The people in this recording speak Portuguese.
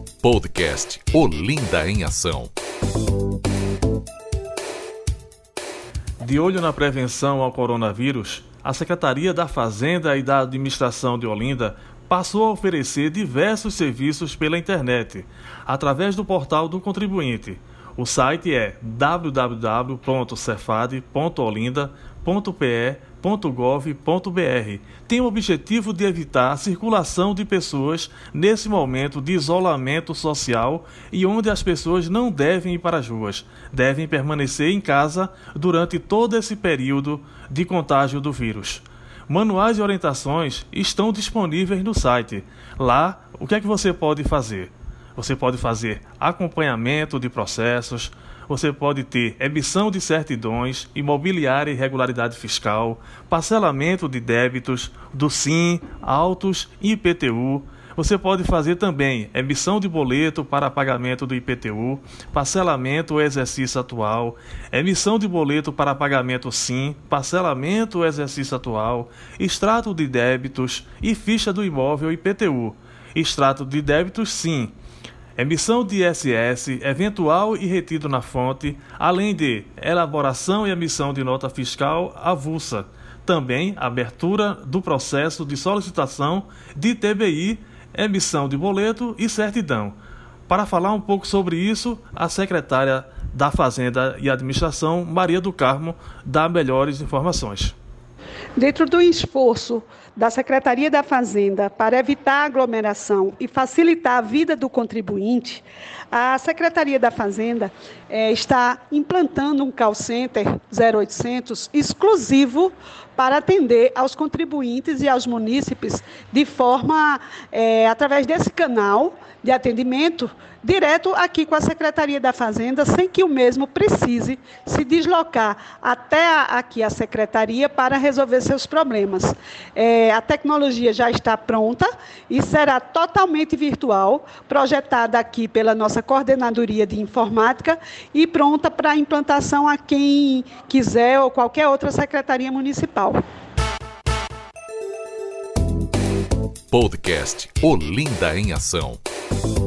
Podcast Olinda em Ação. De olho na prevenção ao coronavírus, a Secretaria da Fazenda e da Administração de Olinda passou a oferecer diversos serviços pela internet, através do portal do contribuinte. O site é www.cefad.olinda.pe.gov.br. Tem o objetivo de evitar a circulação de pessoas nesse momento de isolamento social e onde as pessoas não devem ir para as ruas, devem permanecer em casa durante todo esse período de contágio do vírus. Manuais e orientações estão disponíveis no site. Lá, o que é que você pode fazer? Você pode fazer acompanhamento de processos, você pode ter emissão de certidões, imobiliária e regularidade fiscal, parcelamento de débitos, do SIM, autos e IPTU. Você pode fazer também emissão de boleto para pagamento do IPTU, parcelamento ou exercício atual, emissão de boleto para pagamento SIM, parcelamento ou exercício atual, extrato de débitos e ficha do imóvel IPTU, extrato de débitos SIM, emissão de ISS, eventual e retido na fonte, além de elaboração e emissão de nota fiscal avulsa. Também abertura do processo de solicitação de TBI, emissão de boleto e certidão. Para falar um pouco sobre isso, a secretária da Fazenda e Administração, Maria do Carmo, dá melhores informações. Dentro do esforço da Secretaria da Fazenda para evitar a aglomeração e facilitar a vida do contribuinte, a Secretaria da Fazenda está implantando um call center 0800 exclusivo para atender aos contribuintes e aos munícipes de forma, através desse canal de atendimento, direto aqui com a Secretaria da Fazenda, sem que o mesmo precise se deslocar até aqui a Secretaria para resolver seus problemas. A tecnologia já está pronta e será totalmente virtual, projetada aqui pela nossa Coordenadoria de Informática e pronta para implantação a quem quiser ou qualquer outra Secretaria Municipal. Podcast Olinda em Ação.